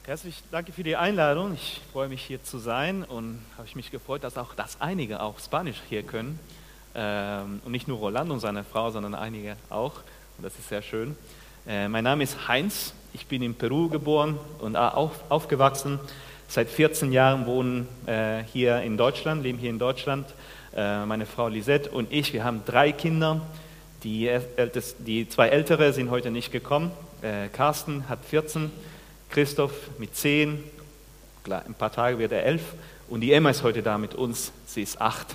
Herzlich danke für die Einladung. Ich freue mich, hier zu sein und habe mich gefreut, dass einige auch Spanisch hier können. Und nicht nur Rolando und seine Frau, sondern einige auch. Und das ist sehr schön. Mein Name ist Heinz. Ich bin in Peru geboren und aufgewachsen. Seit 14 Jahren wohnen hier in Deutschland, leben hier in Deutschland. Meine Frau Lisette und ich, wir haben 3 Kinder. Die 2 Ältere sind heute nicht gekommen. Carsten hat 14. Christoph mit 10, klar, ein paar Tage wird er 11 und die Emma ist heute da mit uns, sie ist 8.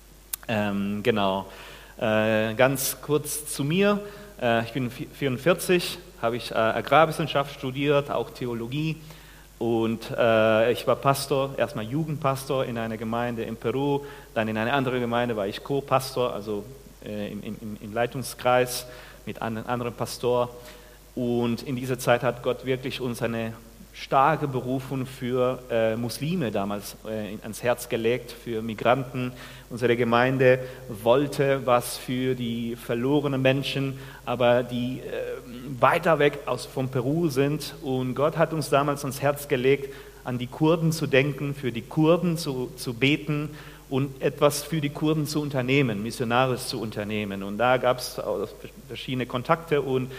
Ganz kurz zu mir, ich bin 44, habe ich Agrarwissenschaft studiert, auch Theologie und ich war Pastor, erstmal Jugendpastor in einer Gemeinde in Peru, dann in einer anderen Gemeinde war ich Co-Pastor, also im Leitungskreis mit einem anderen Pastor. Und in dieser Zeit hat Gott wirklich uns eine starke Berufung für Muslime damals ans Herz gelegt, für Migranten. Unsere Gemeinde wollte was für die verlorenen Menschen, aber die weiter weg von Peru sind. Und Gott hat uns damals ans Herz gelegt, an die Kurden zu denken, für die Kurden zu beten und etwas für die Kurden zu unternehmen, missionarisch zu unternehmen. Und da gab es verschiedene Kontakte und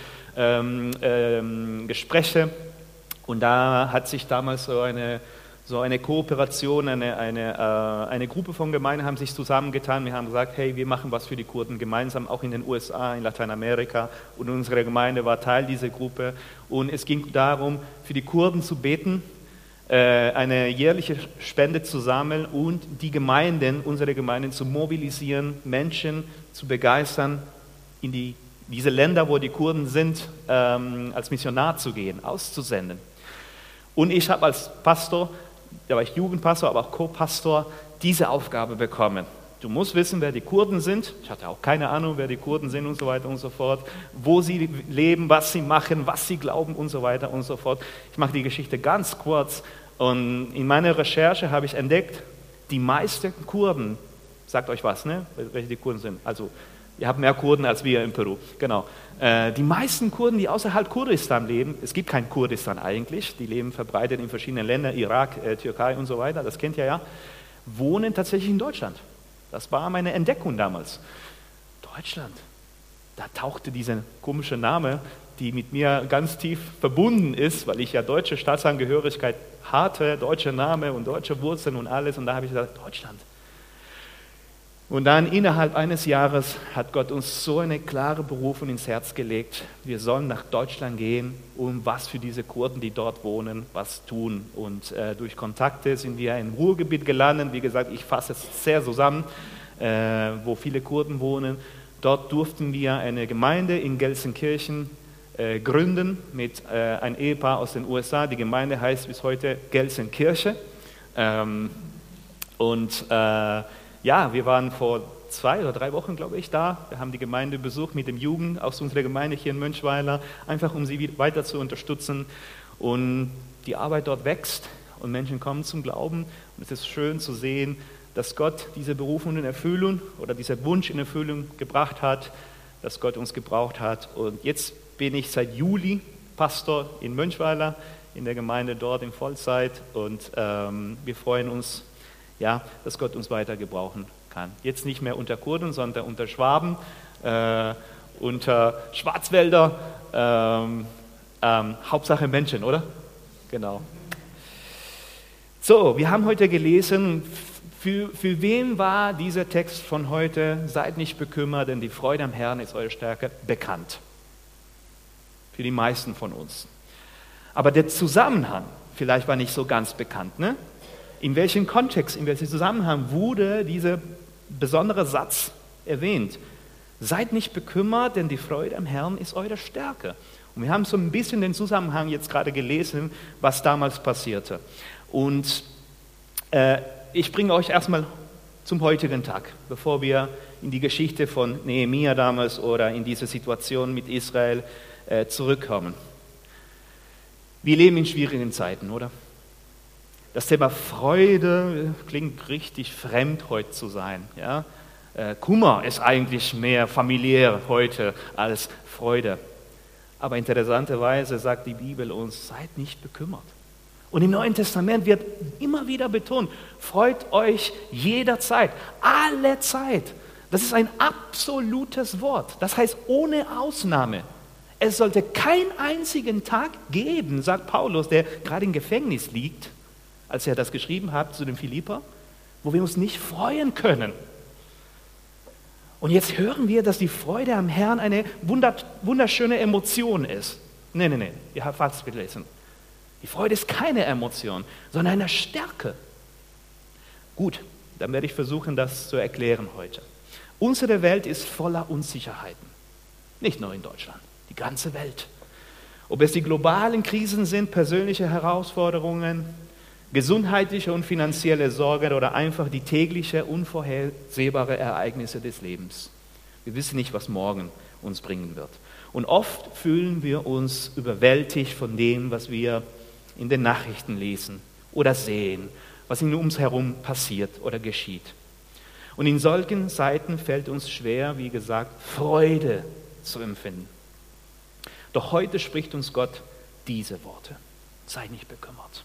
Gespräche. Und da hat sich damals so eine Kooperation, eine Gruppe von Gemeinden haben sich zusammengetan. Wir haben gesagt, hey, wir machen was für die Kurden gemeinsam, auch in den USA, in Lateinamerika. Und unsere Gemeinde war Teil dieser Gruppe. Und es ging darum, für die Kurden zu beten, eine jährliche Spende zu sammeln und unsere Gemeinden zu mobilisieren, Menschen zu begeistern, in diese Länder, wo die Kurden sind, als Missionar zu gehen, auszusenden. Und ich habe als Pastor, da war ich Jugendpastor, aber auch Co-Pastor, diese Aufgabe bekommen. Du musst wissen, wer die Kurden sind. Ich hatte auch keine Ahnung, wer die Kurden sind und so weiter und so fort. Wo sie leben, was sie machen, was sie glauben und so weiter und so fort. Ich mache die Geschichte ganz kurz. Und in meiner Recherche habe ich entdeckt, die meisten Kurden, sagt euch was, ne? Welche die Kurden sind. Also, ihr habt mehr Kurden als wir in Peru. Genau. Die meisten Kurden, die außerhalb Kurdistan leben, es gibt kein Kurdistan eigentlich, die leben verbreitet in verschiedenen Ländern, Irak, Türkei und so weiter, das kennt ihr ja, wohnen tatsächlich in Deutschland. Das war meine Entdeckung damals. Deutschland. Da tauchte dieser komische Name, die mit mir ganz tief verbunden ist, weil ich ja deutsche Staatsangehörigkeit hatte, deutscher Name und deutsche Wurzeln und alles. Und da habe ich gesagt, Deutschland. Und dann innerhalb eines Jahres hat Gott uns so eine klare Berufung ins Herz gelegt. Wir sollen nach Deutschland gehen und was für diese Kurden, die dort wohnen, was tun. Und durch Kontakte sind wir im Ruhrgebiet gelandet. Wie gesagt, ich fasse es sehr zusammen, wo viele Kurden wohnen. Dort durften wir eine Gemeinde in Gelsenkirchen gründen mit einem Ehepaar aus den USA. Die Gemeinde heißt bis heute Gelsenkirche. Wir waren vor 2 oder 3 Wochen, glaube ich, da. Wir haben die Gemeinde besucht mit dem Jugend aus unserer Gemeinde hier in Mönchweiler, einfach um sie weiter zu unterstützen. Und die Arbeit dort wächst und Menschen kommen zum Glauben. Und es ist schön zu sehen, dass Gott diese Berufung in Erfüllung oder dieser Wunsch in Erfüllung gebracht hat, dass Gott uns gebraucht hat. Und jetzt bin ich seit Juli Pastor in Mönchweiler, in der Gemeinde dort in Vollzeit. Und wir freuen uns, ja, dass Gott uns weiter gebrauchen kann. Jetzt nicht mehr unter Kurden, sondern unter Schwaben, unter Schwarzwälder, Hauptsache Menschen, oder? Genau. So, wir haben heute gelesen, für wen war dieser Text von heute, seid nicht bekümmert, denn die Freude am Herrn ist eure Stärke, bekannt. Für die meisten von uns. Aber der Zusammenhang vielleicht war nicht so ganz bekannt, ne? In welchem Kontext, in welchem Zusammenhang wurde dieser besondere Satz erwähnt? Seid nicht bekümmert, denn die Freude am Herrn ist eure Stärke. Und wir haben so ein bisschen den Zusammenhang jetzt gerade gelesen, was damals passierte. Und ich bringe euch erstmal zum heutigen Tag, bevor wir in die Geschichte von Nehemia damals oder in diese Situation mit Israel zurückkommen. Wir leben in schwierigen Zeiten, oder? Das Thema Freude klingt richtig fremd heute zu sein. Ja? Kummer ist eigentlich mehr familiär heute als Freude. Aber interessanterweise sagt die Bibel uns, seid nicht bekümmert. Und im Neuen Testament wird immer wieder betont, freut euch jederzeit, alle Zeit. Das ist ein absolutes Wort, das heißt ohne Ausnahme. Es sollte keinen einzigen Tag geben, sagt Paulus, der gerade im Gefängnis liegt, als er das geschrieben hat zu den Philipper, wo wir uns nicht freuen können. Und jetzt hören wir, dass die Freude am Herrn eine wunderschöne Emotion ist. Nee, ihr habt falsch gelesen. Die Freude ist keine Emotion, sondern eine Stärke. Gut, dann werde ich versuchen, das zu erklären heute. Unsere Welt ist voller Unsicherheiten. Nicht nur in Deutschland, die ganze Welt. Ob es die globalen Krisen sind, persönliche Herausforderungen, gesundheitliche und finanzielle Sorgen oder einfach die tägliche, unvorhersehbare Ereignisse des Lebens. Wir wissen nicht, was morgen uns bringen wird. Und oft fühlen wir uns überwältigt von dem, was wir in den Nachrichten lesen oder sehen, was in uns herum passiert oder geschieht. Und in solchen Zeiten fällt uns schwer, wie gesagt, Freude zu empfinden. Doch heute spricht uns Gott diese Worte. Sei nicht bekümmert.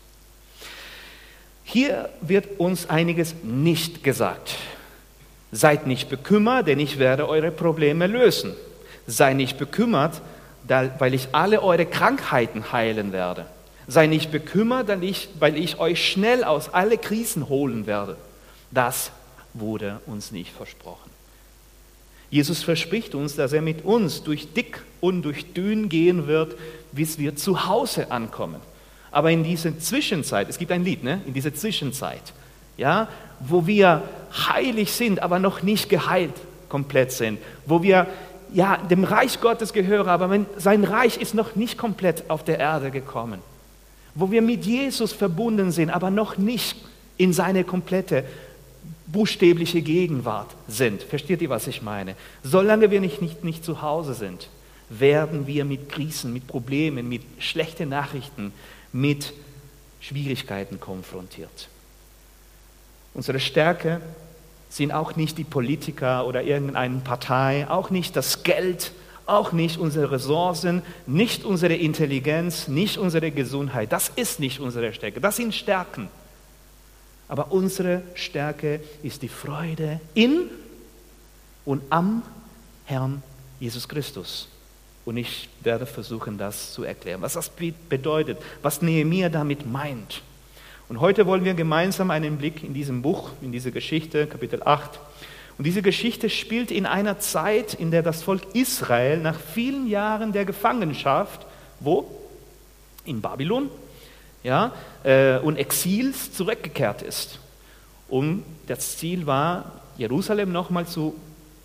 Hier wird uns einiges nicht gesagt. Seid nicht bekümmert, denn ich werde eure Probleme lösen. Sei nicht bekümmert, weil ich alle eure Krankheiten heilen werde. Sei nicht bekümmert, weil ich euch schnell aus allen Krisen holen werde. Das wurde uns nicht versprochen. Jesus verspricht uns, dass er mit uns durch dick und durch dünn gehen wird, bis wir zu Hause ankommen. Aber in dieser Zwischenzeit, es gibt ein Lied, ne? In dieser Zwischenzeit, ja, wo wir heilig sind, aber noch nicht geheilt komplett sind, wo wir ja dem Reich Gottes gehören, aber sein Reich ist noch nicht komplett auf der Erde gekommen, wo wir mit Jesus verbunden sind, aber noch nicht in seine komplette buchstäbliche Gegenwart sind. Versteht ihr, was ich meine? Solange wir nicht zu Hause sind, werden wir mit Krisen, mit Problemen, mit schlechten Nachrichten, mit Schwierigkeiten konfrontiert. Unsere Stärke sind auch nicht die Politiker oder irgendeine Partei, auch nicht das Geld, auch nicht unsere Ressourcen, nicht unsere Intelligenz, nicht unsere Gesundheit. Das ist nicht unsere Stärke, das sind Stärken. Aber unsere Stärke ist die Freude in und am Herrn Jesus Christus. Und ich werde versuchen, das zu erklären, was das bedeutet, was Nehemia damit meint. Und heute wollen wir gemeinsam einen Blick in diesem Buch, in diese Geschichte, Kapitel 8. Und diese Geschichte spielt in einer Zeit, in der das Volk Israel nach vielen Jahren der Gefangenschaft, wo? In Babylon, ja, und Exils zurückgekehrt ist. Und das Ziel war, in Jerusalem nochmal zu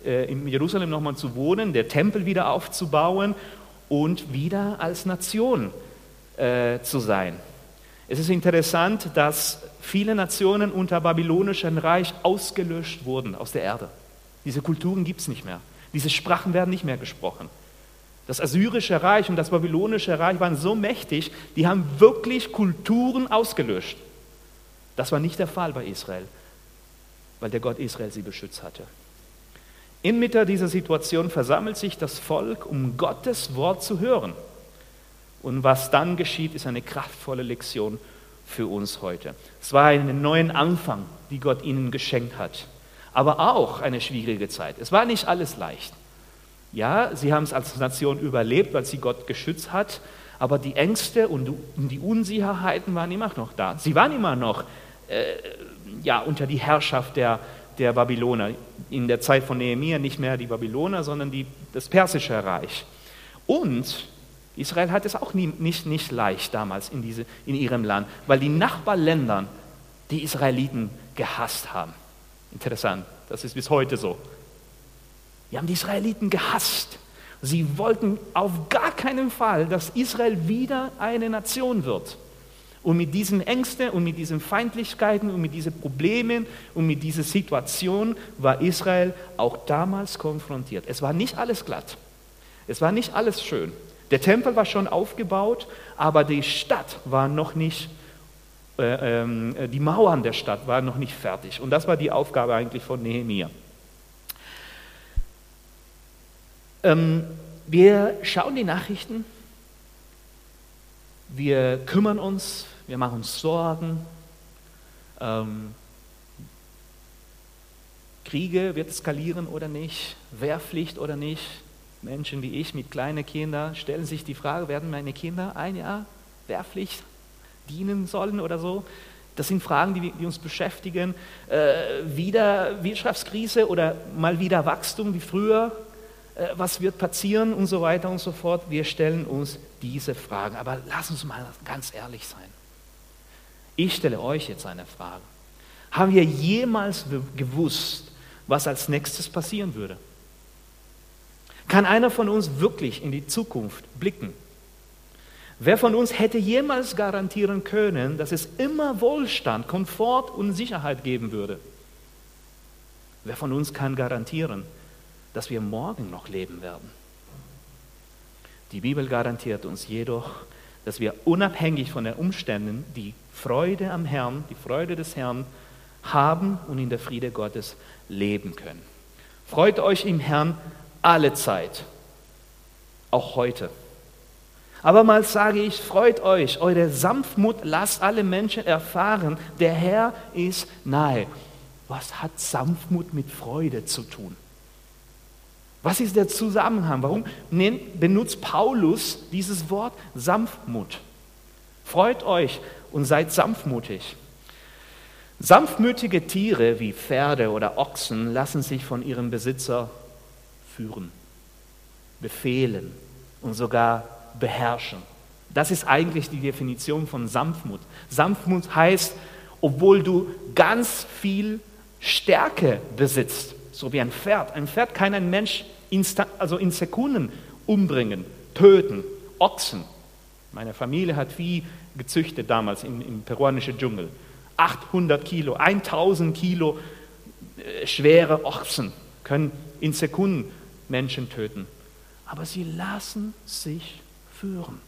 wohnen, der Tempel wieder aufzubauen und wieder als Nation zu sein. Es ist interessant, dass viele Nationen unter babylonischem Reich ausgelöscht wurden aus der Erde. Diese Kulturen gibt es nicht mehr. Diese Sprachen werden nicht mehr gesprochen. Das assyrische Reich und das babylonische Reich waren so mächtig, die haben wirklich Kulturen ausgelöscht. Das war nicht der Fall bei Israel, weil der Gott Israel sie beschützt hatte. Inmitten dieser Situation versammelt sich das Volk, um Gottes Wort zu hören. Und was dann geschieht, ist eine kraftvolle Lektion für uns heute. Es war ein neuer Anfang, die Gott ihnen geschenkt hat, aber auch eine schwierige Zeit. Es war nicht alles leicht. Ja, sie haben es als Nation überlebt, weil sie Gott geschützt hat, aber die Ängste und die Unsicherheiten waren immer noch da. Sie waren immer noch unter die Herrschaft der Babyloner. In der Zeit von Nehemia nicht mehr die Babyloner, sondern das persische Reich. Und Israel hat es auch nicht leicht damals in ihrem Land, weil die Nachbarländer die Israeliten gehasst haben. Interessant, das ist bis heute so. Die haben die Israeliten gehasst. Sie wollten auf gar keinen Fall, dass Israel wieder eine Nation wird. Und mit diesen Ängsten und mit diesen Feindlichkeiten und mit diesen Problemen und mit dieser Situation war Israel auch damals konfrontiert. Es war nicht alles glatt. Es war nicht alles schön. Der Tempel war schon aufgebaut, aber die Stadt war noch nicht, die Mauern der Stadt waren noch nicht fertig. Und das war die Aufgabe eigentlich von Nehemia. Wir schauen die Nachrichten, wir kümmern uns wir machen uns Sorgen. Kriege wird skalieren oder nicht, Wehrpflicht oder nicht. Menschen wie ich mit kleinen Kindern stellen sich die Frage, werden meine Kinder ein Jahr Wehrpflicht dienen sollen oder so? Das sind Fragen, die uns beschäftigen. Wieder Wirtschaftskrise oder mal wieder Wachstum wie früher? Was wird passieren und so weiter und so fort? Wir stellen uns diese Fragen. Aber lass uns mal ganz ehrlich sein. Ich stelle euch jetzt eine Frage. Haben wir jemals gewusst, was als nächstes passieren würde? Kann einer von uns wirklich in die Zukunft blicken? Wer von uns hätte jemals garantieren können, dass es immer Wohlstand, Komfort und Sicherheit geben würde? Wer von uns kann garantieren, dass wir morgen noch leben werden? Die Bibel garantiert uns jedoch, dass wir unabhängig von den Umständen die Freude am Herrn, die Freude des Herrn haben und in der Friede Gottes leben können. Freut euch im Herrn alle Zeit, auch heute. Abermals sage ich, freut euch, eure Sanftmut lasst alle Menschen erfahren, der Herr ist nahe. Was hat Sanftmut mit Freude zu tun? Was ist der Zusammenhang? Warum benutzt Paulus dieses Wort Sanftmut? Freut euch und seid sanftmutig. Sanftmütige Tiere wie Pferde oder Ochsen lassen sich von ihrem Besitzer führen, befehlen und sogar beherrschen. Das ist eigentlich die Definition von Sanftmut. Sanftmut heißt, obwohl du ganz viel Stärke besitzt, so wie ein Pferd. Ein Pferd kann ein Mensch in Sekunden umbringen, töten. Ochsen. Meine Familie hat Vieh gezüchtet damals im peruanischen Dschungel. 800 Kilo, 1000 Kilo schwere Ochsen können in Sekunden Menschen töten. Aber sie lassen sich führen.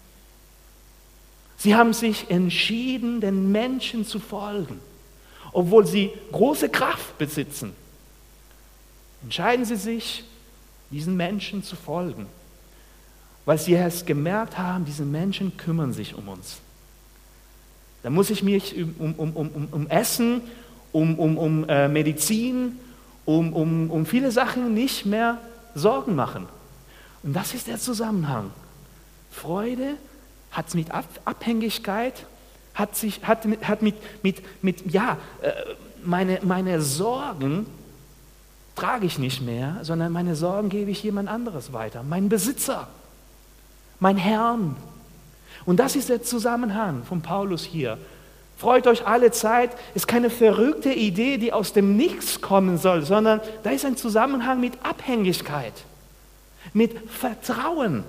Sie haben sich entschieden, den Menschen zu folgen. Obwohl sie große Kraft besitzen, entscheiden sie sich, diesen Menschen zu folgen. Weil sie es gemerkt haben, diese Menschen kümmern sich um uns. Da muss ich mich um Essen, um Medizin, um viele Sachen nicht mehr Sorgen machen. Und das ist der Zusammenhang. Freude hat mit Abhängigkeit, meine Sorgen trage ich nicht mehr, sondern meine Sorgen gebe ich jemand anderes weiter. Mein Besitzer, mein Herrn. Und das ist der Zusammenhang von Paulus hier. Freut euch alle Zeit, ist keine verrückte Idee, die aus dem Nichts kommen soll, sondern da ist ein Zusammenhang mit Abhängigkeit, mit Vertrauen.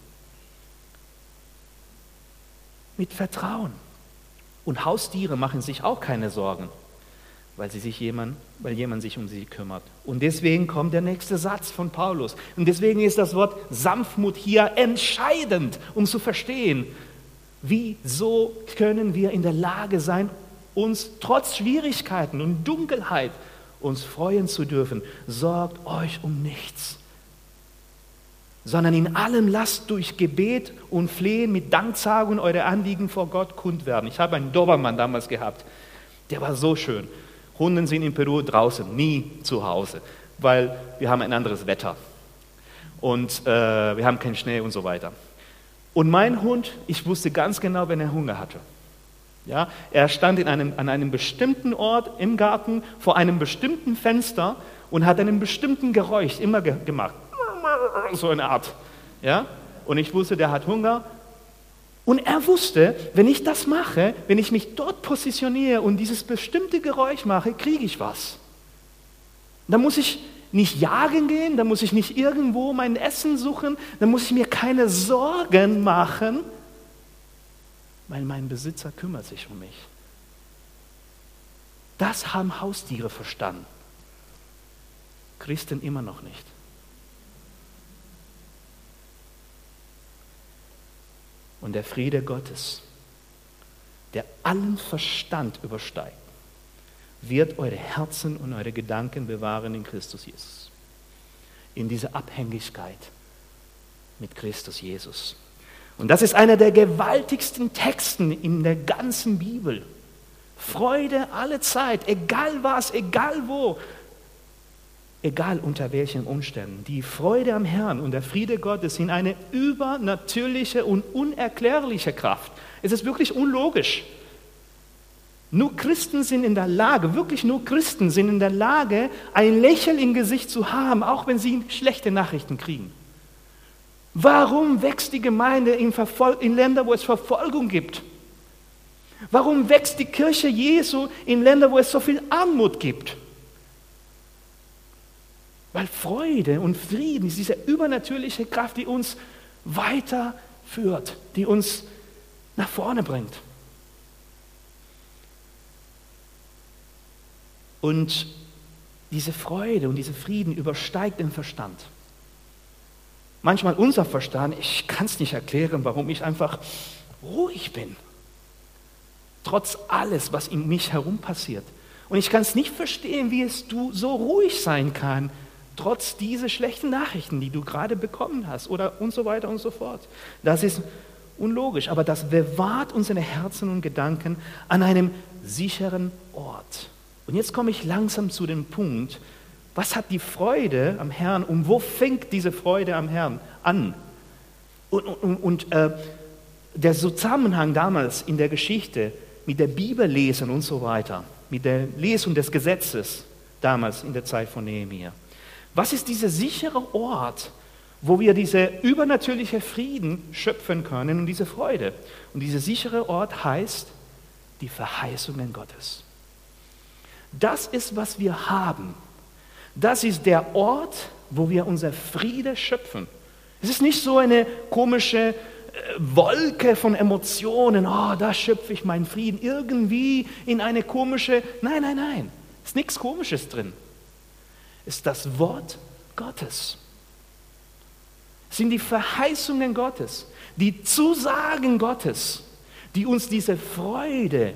Mit Vertrauen. Und Haustiere machen sich auch keine Sorgen, weil jemand sich um sie kümmert. Und deswegen kommt der nächste Satz von Paulus. Und deswegen ist das Wort Sanftmut hier entscheidend, um zu verstehen, wieso können wir in der Lage sein, uns trotz Schwierigkeiten und Dunkelheit uns freuen zu dürfen. Sorgt euch um nichts, sondern in allem lasst durch Gebet und Flehen mit Danksagung eure Anliegen vor Gott kund werden. Ich habe einen Dobermann damals gehabt, der war so schön. Hunde sind in Peru draußen, nie zu Hause, weil wir haben ein anderes Wetter und wir haben keinen Schnee und so weiter. Und mein Hund, ich wusste ganz genau, wenn er Hunger hatte. Ja, er stand an einem bestimmten Ort im Garten vor einem bestimmten Fenster und hat einen bestimmten Geräusch immer gemacht. So eine Art. Ja? Und ich wusste, der hat Hunger. Und er wusste, wenn ich das mache, wenn ich mich dort positioniere und dieses bestimmte Geräusch mache, kriege ich was. Da muss ich nicht jagen gehen, da muss ich nicht irgendwo mein Essen suchen, da muss ich mir keine Sorgen machen, weil mein Besitzer kümmert sich um mich. Das haben Haustiere verstanden. Christen immer noch nicht. Und der Friede Gottes, der allen Verstand übersteigt, wird eure Herzen und eure Gedanken bewahren in Christus Jesus. In dieser Abhängigkeit mit Christus Jesus. Und das ist einer der gewaltigsten Texten in der ganzen Bibel. Freude alle Zeit, egal was, egal wo, egal unter welchen Umständen. Die Freude am Herrn und der Friede Gottes sind eine übernatürliche und unerklärliche Kraft. Es ist wirklich unlogisch. Nur Christen sind in der Lage, wirklich nur Christen sind in der Lage, ein Lächeln im Gesicht zu haben, auch wenn sie schlechte Nachrichten kriegen. Warum wächst die Gemeinde in Ländern, wo es Verfolgung gibt? Warum wächst die Kirche Jesu in Ländern, wo es so viel Armut gibt? Weil Freude und Frieden ist diese übernatürliche Kraft, die uns weiterführt, die uns nach vorne bringt. Und diese Freude und diese Frieden übersteigt den Verstand. Manchmal unser Verstand, ich kann es nicht erklären, warum ich einfach ruhig bin. Trotz alles, was in mich herum passiert. Und ich kann es nicht verstehen, wie es du so ruhig sein kann, trotz dieser schlechten Nachrichten, die du gerade bekommen hast oder und so weiter und so fort. Das ist unlogisch, aber das bewahrt unsere Herzen und Gedanken an einem sicheren Ort. Und jetzt komme ich langsam zu dem Punkt, was hat die Freude am Herrn und wo fängt diese Freude am Herrn an? Und der Zusammenhang damals in der Geschichte mit der Bibellesen und so weiter, mit der Lesung des Gesetzes damals in der Zeit von Nehemia. Was ist dieser sichere Ort, wo wir diese übernatürliche Frieden schöpfen können und diese Freude? Und dieser sichere Ort heißt die Verheißungen Gottes. Das ist, was wir haben. Das ist der Ort, wo wir unser Friede schöpfen. Es ist nicht so eine komische Wolke von Emotionen, oh, da schöpfe ich meinen Frieden, irgendwie in eine komische, nein, es ist nichts Komisches drin. Es ist das Wort Gottes. Es sind die Verheißungen Gottes, die Zusagen Gottes, die uns diese Freude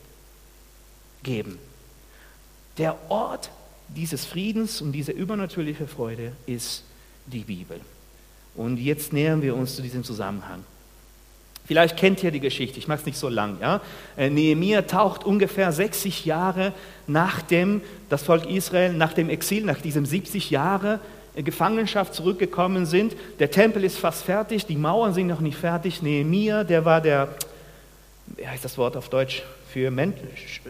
geben. Der Ort dieses Friedens und dieser übernatürlichen Freude ist die Bibel. Und jetzt nähern wir uns zu diesem Zusammenhang. Vielleicht kennt ihr die Geschichte, ich mache es nicht so lang. Ja? Nehemia taucht ungefähr 60 Jahre nachdem das Volk Israel nach dem Exil, nach diesem 70 Jahre Gefangenschaft zurückgekommen sind. Der Tempel ist fast fertig, die Mauern sind noch nicht fertig. Nehemia, der war wie heißt das Wort auf Deutsch für Mensch?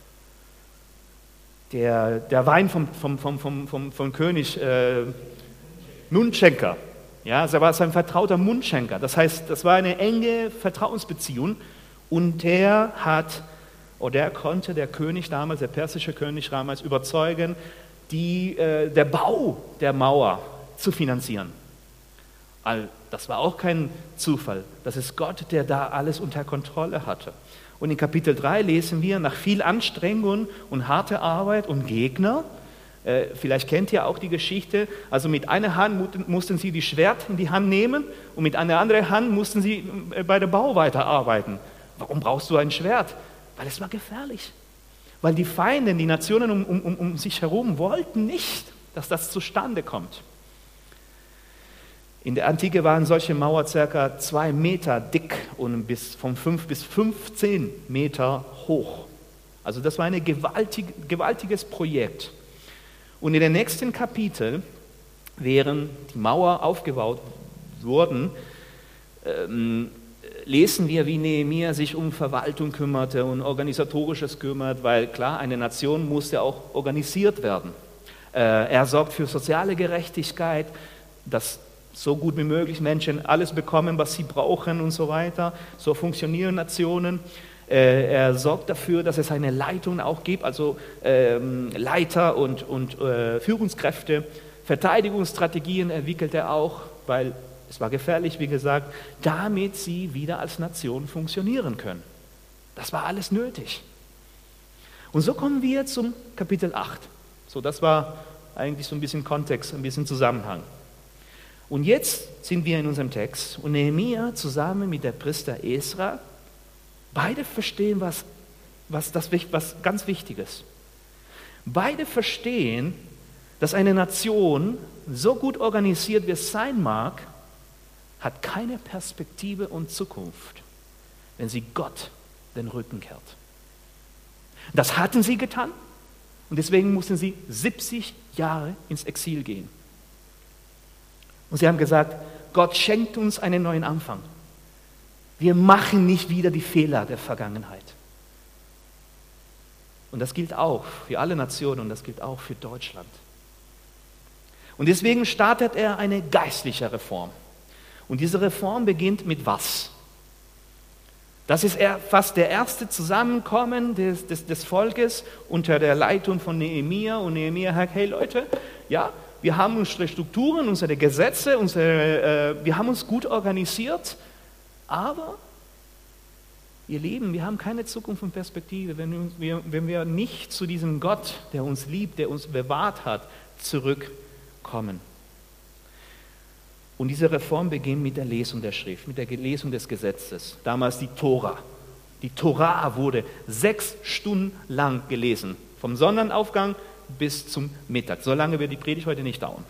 Der Wein vom König Mundschenker. Ja, er war sein vertrauter Mundschenker. Das heißt, das war eine enge Vertrauensbeziehung. Und der konnte der König damals, der persische König damals, überzeugen, der Bau der Mauer zu finanzieren. Das war auch kein Zufall. Das ist Gott, der da alles unter Kontrolle hatte. Und in Kapitel 3 lesen wir, nach viel Anstrengung und harter Arbeit und Gegner, vielleicht kennt ihr auch die Geschichte, also mit einer Hand mussten sie die Schwert in die Hand nehmen und mit einer anderen Hand mussten sie bei der Bau weiterarbeiten. Warum brauchst du ein Schwert? Weil es war gefährlich. Weil die Feinde, die Nationen um sich herum wollten nicht, dass das zustande kommt. In der Antike waren solche Mauern ca. 2 Meter dick und von 5 bis 15 Meter hoch. Also das war ein gewaltiges Projekt. Und in den nächsten Kapiteln, während die Mauer aufgebaut wurden, lesen wir, wie Nehemia sich um Verwaltung kümmerte und Organisatorisches kümmert, weil klar, eine Nation musste auch organisiert werden. Er sorgt für soziale Gerechtigkeit, dass so gut wie möglich Menschen alles bekommen, was sie brauchen und so weiter. So funktionieren Nationen. Er sorgt dafür, dass es eine Leitung auch gibt, also Leiter und Führungskräfte. Verteidigungsstrategien entwickelt er auch, weil es war gefährlich, wie gesagt, damit sie wieder als Nation funktionieren können. Das war alles nötig. Und so kommen wir zum Kapitel 8. So, das war eigentlich so ein bisschen Kontext, ein bisschen Zusammenhang. Und jetzt sind wir in unserem Text und Nehemia zusammen mit der Priester Esra, beide verstehen was ganz Wichtiges. Beide verstehen, dass eine Nation, so gut organisiert wie es sein mag, hat keine Perspektive und Zukunft, wenn sie Gott den Rücken kehrt. Das hatten sie getan und deswegen mussten sie 70 Jahre ins Exil gehen. Und sie haben gesagt, Gott schenkt uns einen neuen Anfang. Wir machen nicht wieder die Fehler der Vergangenheit. Und das gilt auch für alle Nationen und das gilt auch für Deutschland. Und deswegen startet er eine geistliche Reform. Und diese Reform beginnt mit was? Das ist fast der erste Zusammenkommen des Volkes unter der Leitung von Nehemia. Und Nehemia sagt, hey Leute, ja, wir haben unsere Strukturen, unsere Gesetze, wir haben uns gut organisiert, aber ihr Lieben, wir haben keine Zukunft und Perspektive, wenn wir nicht zu diesem Gott, der uns liebt, der uns bewahrt hat, zurückkommen. Und diese Reform beginnt mit der Lesung der Schrift, mit der Lesung des Gesetzes. Damals die Tora. Die Tora wurde 6 Stunden lang gelesen, vom Sonnenaufgang bis zum Mittag. So lange wird die Predigt heute nicht dauern.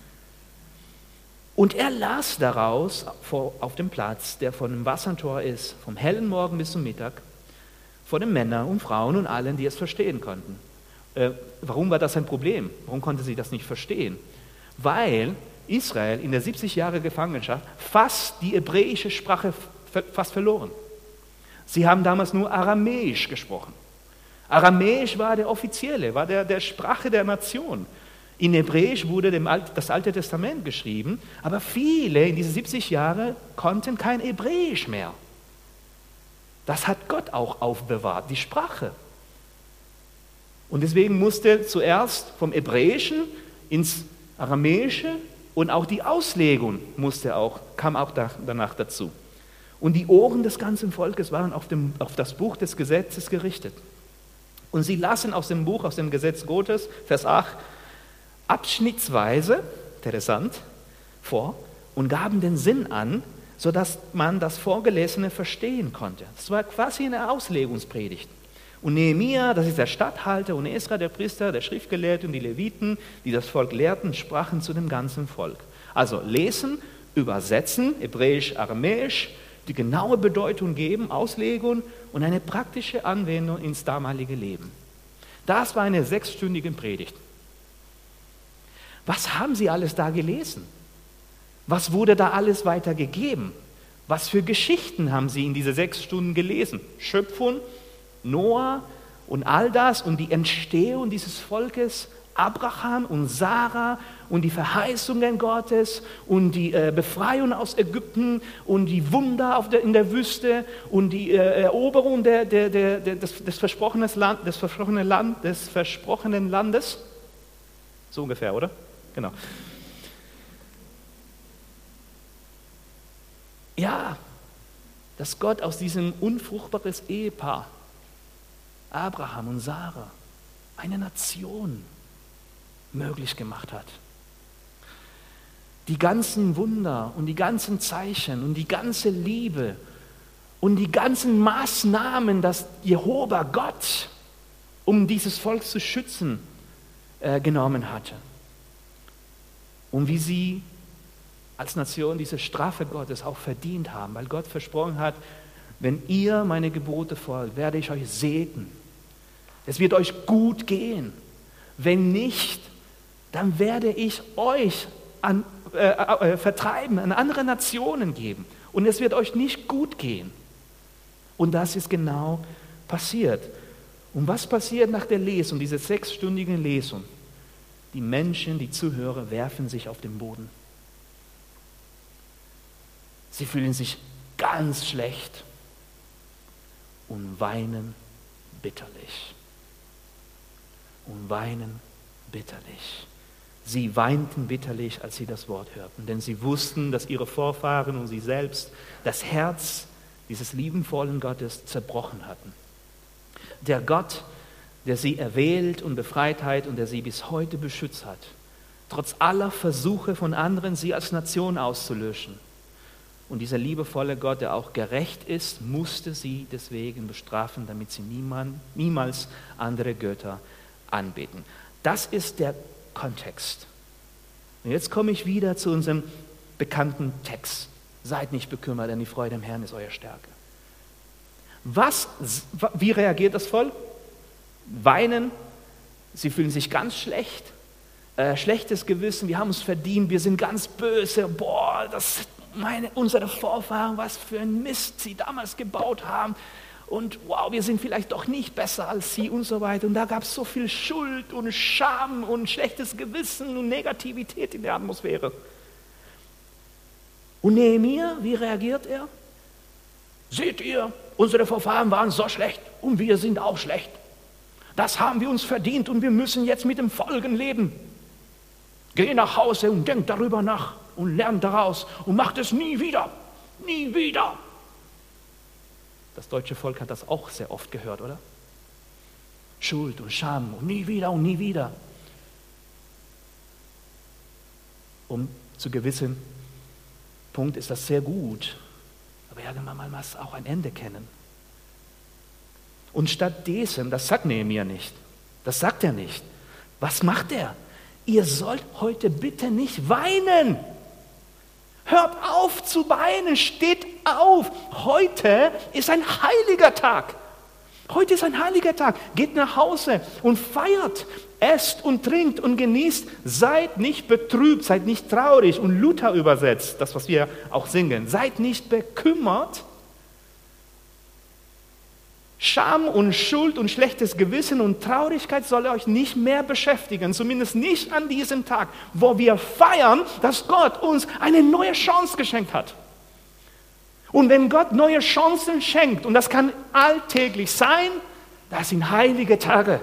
Und er las daraus auf dem Platz, der von dem Wassertor ist, vom hellen Morgen bis zum Mittag, vor den Männern und Frauen und allen, die es verstehen konnten. Warum war das ein Problem? Warum konnte sie das nicht verstehen? Weil Israel in der 70 Jahre Gefangenschaft fast die hebräische Sprache fast verloren. Sie haben damals nur Aramäisch gesprochen. Aramäisch war der offizielle, war der Sprache der Nation. In Hebräisch wurde das Alte Testament geschrieben, aber viele in diese 70 Jahre konnten kein Hebräisch mehr. Das hat Gott auch aufbewahrt, die Sprache. Und deswegen musste zuerst vom Hebräischen ins Aramäische und auch die Auslegung kam auch danach dazu. Und die Ohren des ganzen Volkes waren auf das Buch des Gesetzes gerichtet. Und sie lasen aus dem Buch, aus dem Gesetz Gottes, Vers 8, abschnittsweise, interessant, vor und gaben den Sinn an, sodass man das Vorgelesene verstehen konnte. Das war quasi eine Auslegungspredigt. Und Nehemia, das ist der Statthalter, und Esra, der Priester, der Schriftgelehrte und die Leviten, die das Volk lehrten, sprachen zu dem ganzen Volk. Also lesen, übersetzen, hebräisch, aramäisch, die genaue Bedeutung geben, Auslegung und eine praktische Anwendung ins damalige Leben. Das war eine 6-stündige Predigt. Was haben sie alles da gelesen? Was wurde da alles weitergegeben? Was für Geschichten haben sie in diese 6 Stunden gelesen? Schöpfung, Noah und all das und die Entstehung dieses Volkes, Abraham und Sarah und die Verheißungen Gottes und die Befreiung aus Ägypten und die Wunder in der Wüste und die Eroberung des versprochenen Landes. So ungefähr, oder? Genau. Ja, dass Gott aus diesem unfruchtbares Ehepaar, Abraham und Sarah, eine Nation möglich gemacht hat. Die ganzen Wunder und die ganzen Zeichen und die ganze Liebe und die ganzen Maßnahmen, dass Jehova Gott, um dieses Volk zu schützen, genommen hatte. Und wie sie als Nation diese Strafe Gottes auch verdient haben, weil Gott versprochen hat, wenn ihr meine Gebote folgt, werde ich euch segnen. Es wird euch gut gehen. Wenn nicht, dann werde ich euch vertreiben, an andere Nationen geben. Und es wird euch nicht gut gehen. Und das ist genau passiert. Und was passiert nach der Lesung, dieser 6-stündigen Lesung? Die Menschen, die Zuhörer, werfen sich auf den Boden. Sie fühlen sich ganz schlecht und weinen bitterlich. Und weinen bitterlich. Sie weinten bitterlich, als sie das Wort hörten, denn sie wussten, dass ihre Vorfahren und sie selbst das Herz dieses liebenvollen Gottes zerbrochen hatten. Der Gott, der sie erwählt und befreit hat und der sie bis heute beschützt hat, trotz aller Versuche von anderen, sie als Nation auszulöschen. Und dieser liebevolle Gott, der auch gerecht ist, musste sie deswegen bestrafen, damit sie niemals andere Götter anbeten. Das ist der Kontext. Und jetzt komme ich wieder zu unserem bekannten Text, Seid nicht bekümmert, denn die Freude im Herrn ist eure Stärke. Wie reagiert das Volk? Weinen, sie fühlen sich ganz schlecht, schlechtes Gewissen, wir haben es verdient, wir sind ganz böse, unsere Vorfahren, was für ein Mist sie damals gebaut haben und wow, wir sind vielleicht doch nicht besser als sie und so weiter. Und da gab es so viel Schuld und Scham und schlechtes Gewissen und Negativität in der Atmosphäre. Und Nehemia, wie reagiert er? Seht ihr, unsere Vorfahren waren so schlecht und wir sind auch schlecht. Das haben wir uns verdient und wir müssen jetzt mit dem Folgen leben. Geh nach Hause und denk darüber nach und lernt daraus und macht es nie wieder. Nie wieder. Das deutsche Volk hat das auch sehr oft gehört, oder? Schuld und Scham und nie wieder und nie wieder. Zu gewissen Punkt ist das sehr gut, aber irgendwann muss auch ein Ende kennen. Und stattdessen, das sagt Nehemia nicht, das sagt er nicht. Was macht er? Ihr sollt heute bitte nicht weinen. Hört auf zu weinen, steht auf. Heute ist ein heiliger Tag. Heute ist ein heiliger Tag. Geht nach Hause und feiert, esst und trinkt und genießt. Seid nicht betrübt, seid nicht traurig. Und Luther übersetzt, das, was wir auch singen, seid nicht bekümmert. Scham und Schuld und schlechtes Gewissen und Traurigkeit soll euch nicht mehr beschäftigen, zumindest nicht an diesem Tag, wo wir feiern, dass Gott uns eine neue Chance geschenkt hat. Und wenn Gott neue Chancen schenkt, und das kann alltäglich sein, das sind heilige Tage.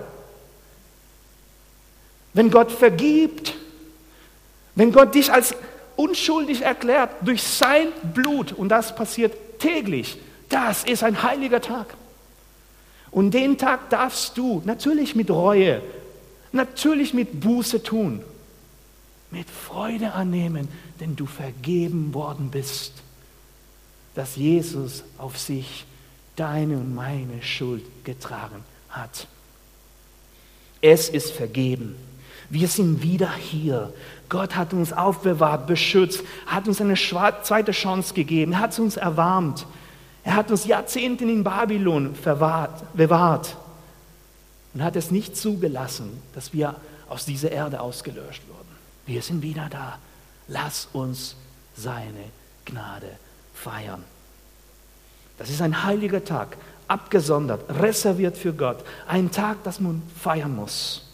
Wenn Gott vergibt, wenn Gott dich als unschuldig erklärt durch sein Blut, und das passiert täglich, das ist ein heiliger Tag. Und den Tag darfst du natürlich mit Reue, natürlich mit Buße tun, mit Freude annehmen, denn du vergeben worden bist, dass Jesus auf sich deine und meine Schuld getragen hat. Es ist vergeben. Wir sind wieder hier. Gott hat uns aufbewahrt, beschützt, hat uns eine zweite Chance gegeben, hat uns erwarmt. Er hat uns Jahrzehnte in Babylon bewahrt und hat es nicht zugelassen, dass wir aus dieser Erde ausgelöscht wurden. Wir sind wieder da. Lass uns seine Gnade feiern. Das ist ein heiliger Tag, abgesondert, reserviert für Gott. Ein Tag, das man feiern muss.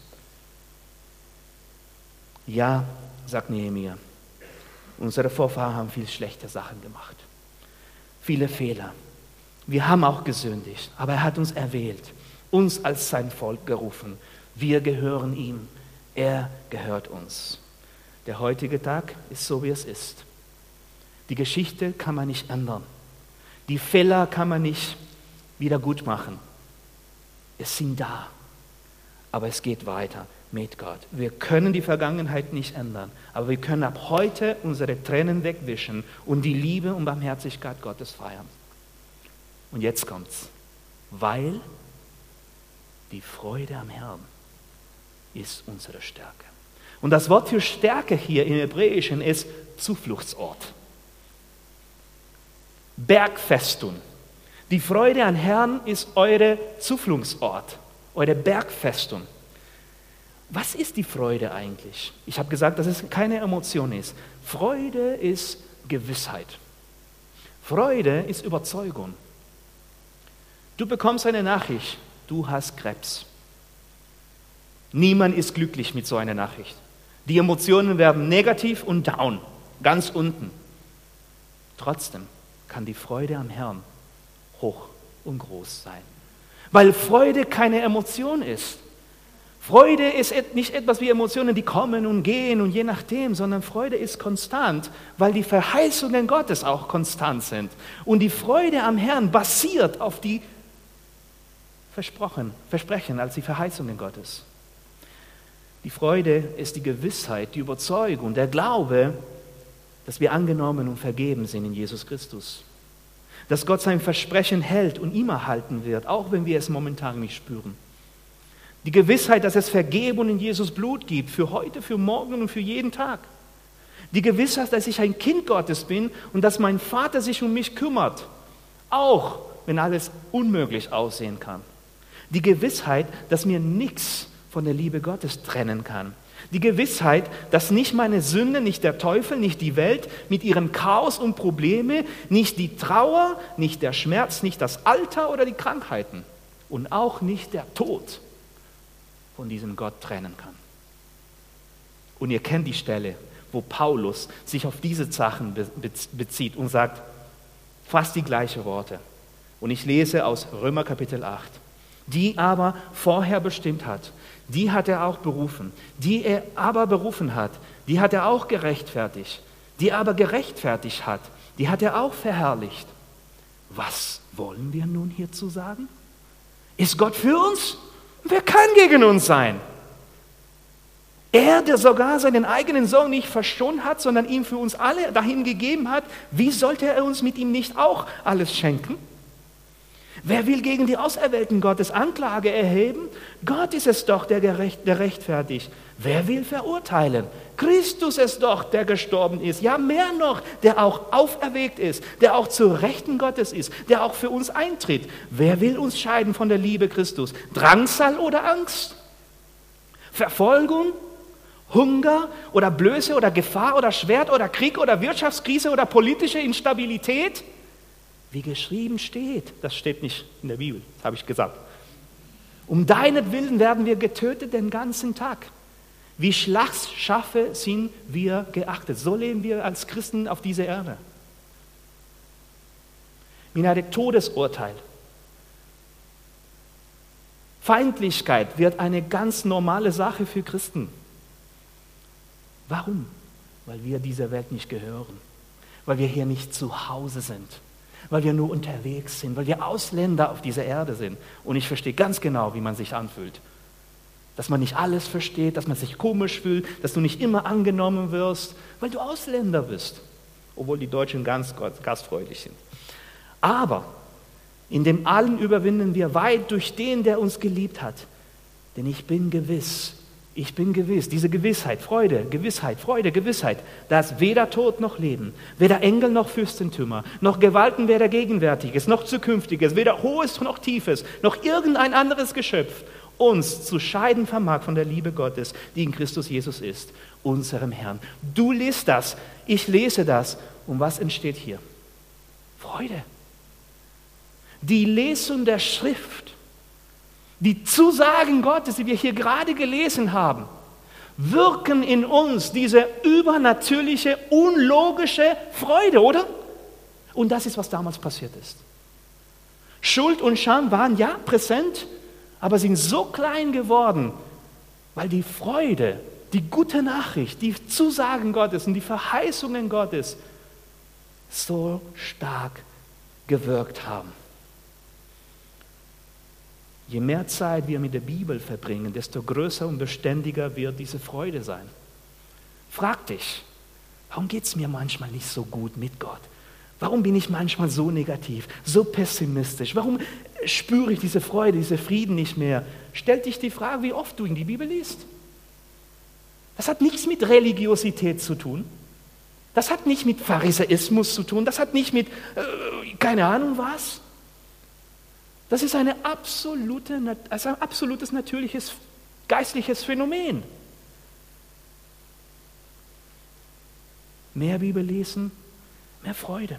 Ja, sagt Nehemia, unsere Vorfahren haben viel schlechte Sachen gemacht. Viele Fehler. Wir haben auch gesündigt, aber er hat uns erwählt, uns als sein Volk gerufen. Wir gehören ihm, er gehört uns. Der heutige Tag ist so, wie es ist. Die Geschichte kann man nicht ändern. Die Fehler kann man nicht wieder gut machen. Es sind da, aber es geht weiter mit Gott. Wir können die Vergangenheit nicht ändern, aber wir können ab heute unsere Tränen wegwischen und die Liebe und Barmherzigkeit Gottes feiern. Und jetzt kommt's. Weil die Freude am Herrn ist unsere Stärke. Und das Wort für Stärke hier im Hebräischen ist Zufluchtsort. Bergfestung. Die Freude am Herrn ist eure Zufluchtsort, eure Bergfestung. Was ist die Freude eigentlich? Ich habe gesagt, dass es keine Emotion ist. Freude ist Gewissheit. Freude ist Überzeugung. Du bekommst eine Nachricht, du hast Krebs. Niemand ist glücklich mit so einer Nachricht. Die Emotionen werden negativ und down, ganz unten. Trotzdem kann die Freude am Herrn hoch und groß sein. Weil Freude keine Emotion ist. Freude ist nicht etwas wie Emotionen, die kommen und gehen und je nachdem, sondern Freude ist konstant, weil die Verheißungen Gottes auch konstant sind. Und die Freude am Herrn basiert auf die Versprechen als die Verheißungen Gottes. Die Freude ist die Gewissheit, die Überzeugung, der Glaube, dass wir angenommen und vergeben sind in Jesus Christus. Dass Gott sein Versprechen hält und immer halten wird, auch wenn wir es momentan nicht spüren. Die Gewissheit, dass es Vergebung in Jesus Blut gibt, für heute, für morgen und für jeden Tag. Die Gewissheit, dass ich ein Kind Gottes bin und dass mein Vater sich um mich kümmert, auch wenn alles unmöglich aussehen kann. Die Gewissheit, dass mir nichts von der Liebe Gottes trennen kann. Die Gewissheit, dass nicht meine Sünde, nicht der Teufel, nicht die Welt mit ihrem Chaos und Probleme, nicht die Trauer, nicht der Schmerz, nicht das Alter oder die Krankheiten und auch nicht der Tod von diesem Gott trennen kann. Und ihr kennt die Stelle, wo Paulus sich auf diese Sachen bezieht und sagt fast die gleichen Worte. Und ich lese aus Römer Kapitel 8. Die aber vorher bestimmt hat, die hat er auch berufen. Die er aber berufen hat, die hat er auch gerechtfertigt. Die aber gerechtfertigt hat, die hat er auch verherrlicht. Was wollen wir nun hierzu sagen? Ist Gott für uns? Wer kann gegen uns sein? Er, der sogar seinen eigenen Sohn nicht verschont hat, sondern ihn für uns alle dahin gegeben hat, wie sollte er uns mit ihm nicht auch alles schenken? Wer will gegen die Auserwählten Gottes Anklage erheben? Gott ist es doch, der rechtfertigt. Wer will verurteilen? Christus ist doch, der gestorben ist. Ja, mehr noch, der auch auferweckt ist, der auch zur Rechten Gottes ist, der auch für uns eintritt. Wer will uns scheiden von der Liebe Christus? Drangsal oder Angst? Verfolgung? Hunger oder Blöße oder Gefahr oder Schwert oder Krieg oder Wirtschaftskrise oder politische Instabilität? Wie geschrieben steht, das steht nicht in der Bibel, das habe ich gesagt. Um deinetwillen werden wir getötet den ganzen Tag. Wie Schlachtschafe sind wir geachtet. So leben wir als Christen auf dieser Erde. Mit einem Todesurteil. Feindlichkeit wird eine ganz normale Sache für Christen. Warum? Weil wir dieser Welt nicht gehören. Weil wir hier nicht zu Hause sind. Weil wir nur unterwegs sind. Weil wir Ausländer auf dieser Erde sind. Und ich verstehe ganz genau, wie man sich anfühlt. Dass man nicht alles versteht, dass man sich komisch fühlt, dass du nicht immer angenommen wirst, weil du Ausländer bist. Obwohl die Deutschen ganz gastfreundlich sind. Aber in dem Allen überwinden wir weit durch den, der uns geliebt hat. Denn ich bin gewiss, diese Gewissheit, Freude, Gewissheit, dass weder Tod noch Leben, weder Engel noch Fürstentümer, noch Gewalten, weder Gegenwärtiges, noch Zukünftiges, weder Hohes noch Tiefes, noch irgendein anderes Geschöpf uns zu scheiden vermag von der Liebe Gottes, die in Christus Jesus ist, unserem Herrn. Du liest das, ich lese das. Und was entsteht hier? Freude. Die Lesung der Schrift, die Zusagen Gottes, die wir hier gerade gelesen haben, wirken in uns diese übernatürliche, unlogische Freude, oder? Und das ist, was damals passiert ist. Schuld und Scham waren ja präsent, aber sind so klein geworden, weil die Freude, die gute Nachricht, die Zusagen Gottes und die Verheißungen Gottes so stark gewirkt haben. Je mehr Zeit wir mit der Bibel verbringen, desto größer und beständiger wird diese Freude sein. Frag dich, warum geht es mir manchmal nicht so gut mit Gott? Warum bin ich manchmal so negativ, so pessimistisch? Warum spüre ich diese Freude, diesen Frieden nicht mehr? Stell dich die Frage, wie oft du in die Bibel liest. Das hat nichts mit Religiosität zu tun. Das hat nicht mit Pharisäismus zu tun. Das hat nicht mit, keine Ahnung was. Das ist ein absolutes natürliches geistliches Phänomen. Mehr Bibel lesen, mehr Freude.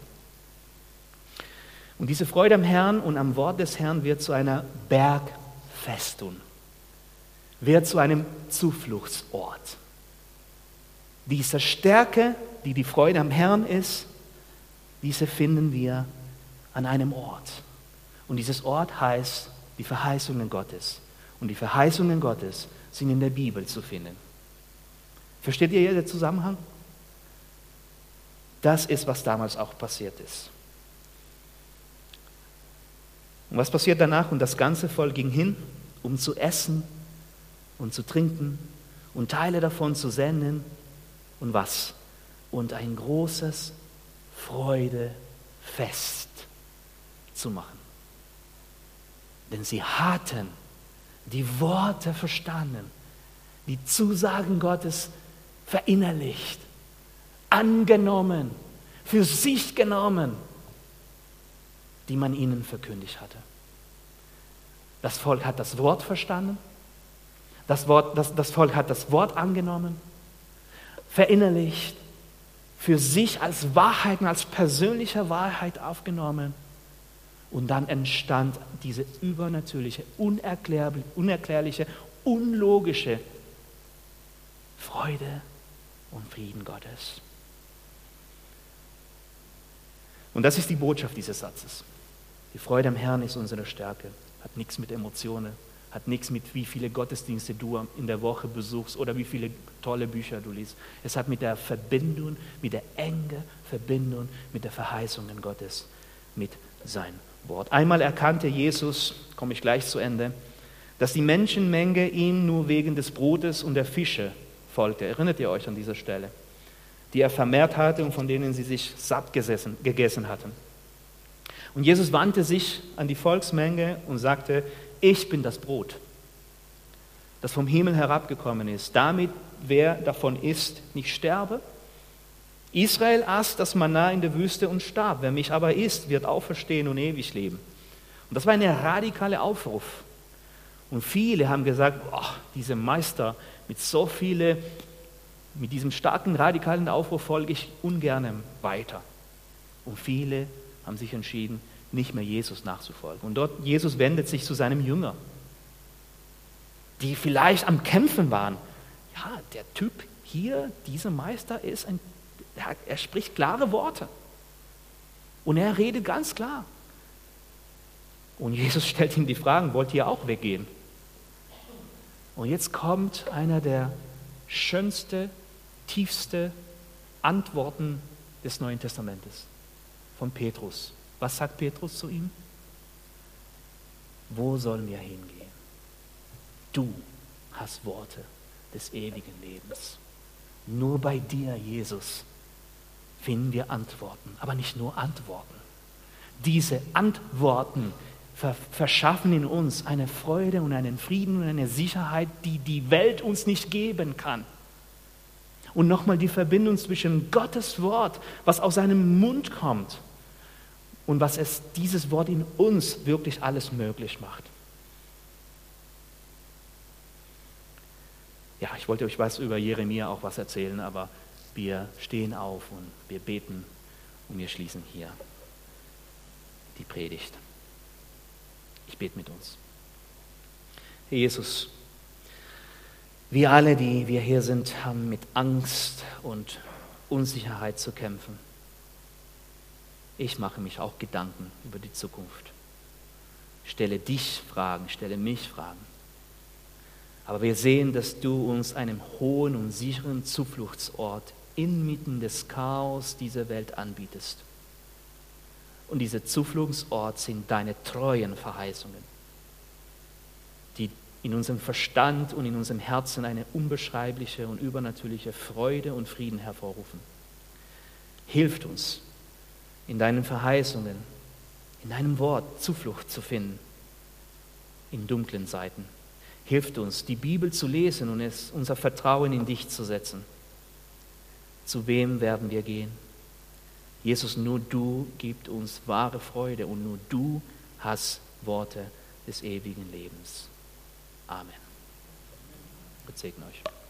Und diese Freude am Herrn und am Wort des Herrn wird zu einer Bergfestung, wird zu einem Zufluchtsort. Diese Stärke, die die Freude am Herrn ist, diese finden wir an einem Ort. Und dieses Ort heißt die Verheißungen Gottes. Und die Verheißungen Gottes sind in der Bibel zu finden. Versteht ihr hier den Zusammenhang? Das ist, was damals auch passiert ist. Und was passiert danach? Und das ganze Volk ging hin, um zu essen und zu trinken und Teile davon zu senden. Und was? Und ein großes Freudefest zu machen. Denn sie hatten die Worte verstanden, die Zusagen Gottes verinnerlicht, angenommen, für sich genommen, die man ihnen verkündigt hatte. Das Volk hat das Wort verstanden, das Volk hat das Wort angenommen, verinnerlicht, für sich als Wahrheiten, als persönliche Wahrheit aufgenommen. Und dann entstand diese übernatürliche, unerklärliche, unlogische Freude und Frieden Gottes. Und das ist die Botschaft dieses Satzes. Die Freude am Herrn ist unsere Stärke. Hat nichts mit Emotionen, hat nichts mit, wie viele Gottesdienste du in der Woche besuchst oder wie viele tolle Bücher du liest. Es hat mit der Verbindung, mit der engen Verbindung mit der Verheißungen Gottes, mit seinem Wort. Einmal erkannte Jesus, komme ich gleich zu Ende, dass die Menschenmenge ihm nur wegen des Brotes und der Fische folgte. Erinnert ihr euch an diese Stelle? Die er vermehrt hatte und von denen sie sich satt gegessen hatten. Und Jesus wandte sich an die Volksmenge und sagte, ich bin das Brot, das vom Himmel herabgekommen ist, damit wer davon isst, nicht sterbe. Israel aß das Manna in der Wüste und starb. Wer mich aber isst, wird auferstehen und ewig leben. Und das war ein radikaler Aufruf. Und viele haben gesagt, diese Meister mit diesem starken, radikalen Aufruf folge ich ungern weiter. Und viele haben sich entschieden, nicht mehr Jesus nachzufolgen. Und dort, Jesus wendet sich zu seinem Jünger, die vielleicht am Kämpfen waren. Ja, der Typ hier, dieser Meister, er spricht klare Worte. Und er redet ganz klar. Und Jesus stellt ihm die Fragen, wollt ihr auch weggehen? Und jetzt kommt einer der schönsten, tiefsten Antworten des Neuen Testamentes von Petrus. Was sagt Petrus zu ihm? Wo sollen wir hingehen? Du hast Worte des ewigen Lebens. Nur bei dir, Jesus, finden wir Antworten, aber nicht nur Antworten. Diese Antworten verschaffen in uns eine Freude und einen Frieden und eine Sicherheit, die die Welt uns nicht geben kann. Und nochmal die Verbindung zwischen Gottes Wort, was aus seinem Mund kommt, und was dieses Wort in uns wirklich alles möglich macht. Ja, ich wollte euch was über Jeremia auch was erzählen, aber wir stehen auf und wir beten und wir schließen hier die Predigt. Ich bete mit uns. Herr Jesus, wir alle, die wir hier sind, haben mit Angst und Unsicherheit zu kämpfen. Ich mache mich auch Gedanken über die Zukunft. Stelle dich Fragen, stelle mich Fragen. Aber wir sehen, dass du uns einen hohen und sicheren Zufluchtsort inmitten des Chaos dieser Welt anbietest. Und dieser Zufluchtsort sind deine treuen Verheißungen, die in unserem Verstand und in unserem Herzen eine unbeschreibliche und übernatürliche Freude und Frieden hervorrufen. Hilf uns, in deinen Verheißungen, in deinem Wort Zuflucht zu finden in dunklen Zeiten. Hilf uns, die Bibel zu lesen und unser Vertrauen in dich zu setzen. Zu wem werden wir gehen? Jesus, nur du gibst uns wahre Freude und nur du hast Worte des ewigen Lebens. Amen. Gott segne euch.